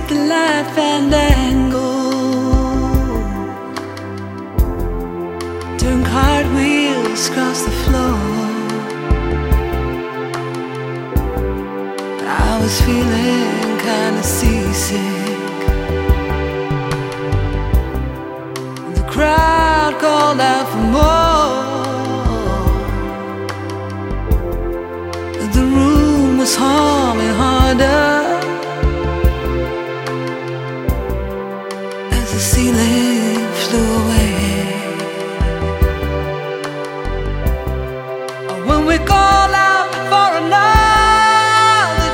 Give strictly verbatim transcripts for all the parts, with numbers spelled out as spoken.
the light fandango, doing cartwheels across the floor. I was feeling kinda seasick, and the crowd called out for more. The room was humming harder as the ceiling flew away. When we call out for another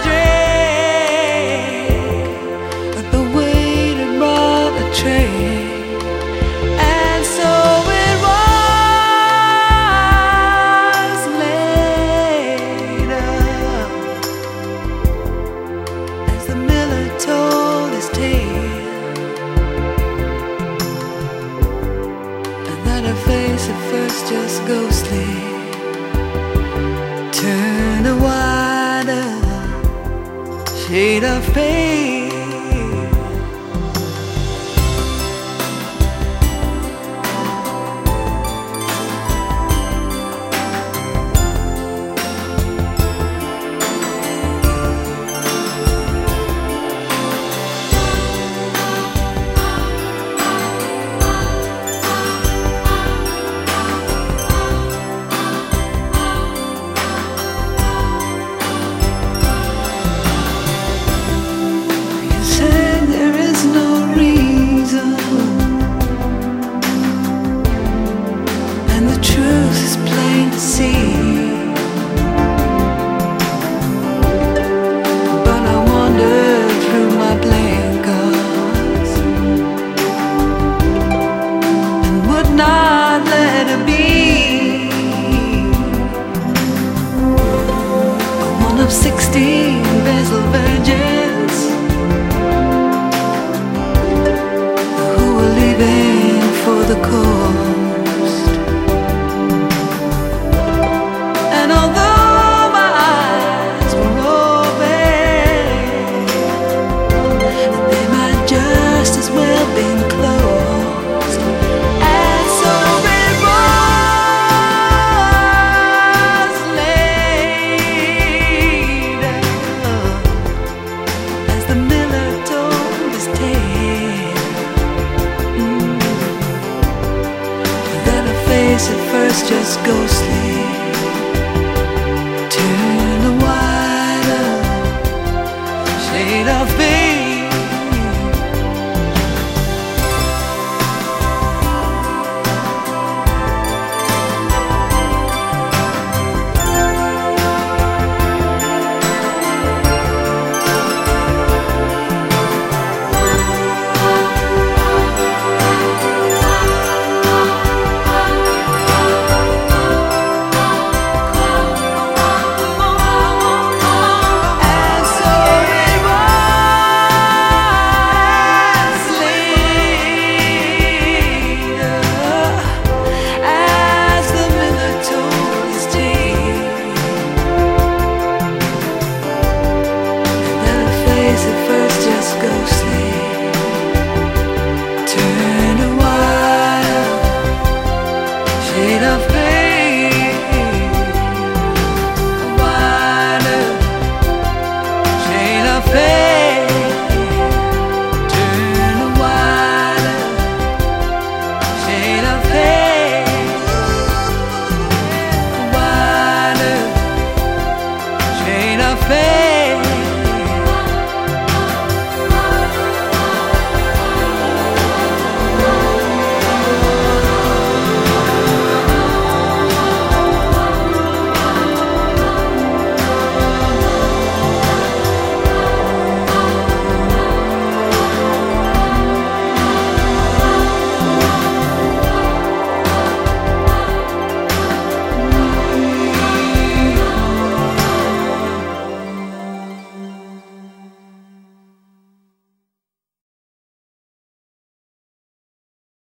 drink, but the waiter brought a tray, and so it was later as the miller told his tale, and that her face at first just ghostly turned a wider shade of pale. Sixteen Basil virgins who were leaving for the coast, and although my eyes were open, they might just as well been closed. And so it was late as the miller told his tale, mm. Then her face at first just ghostly turned a wider shade of pale. Shade of pale, a wider shade of pale.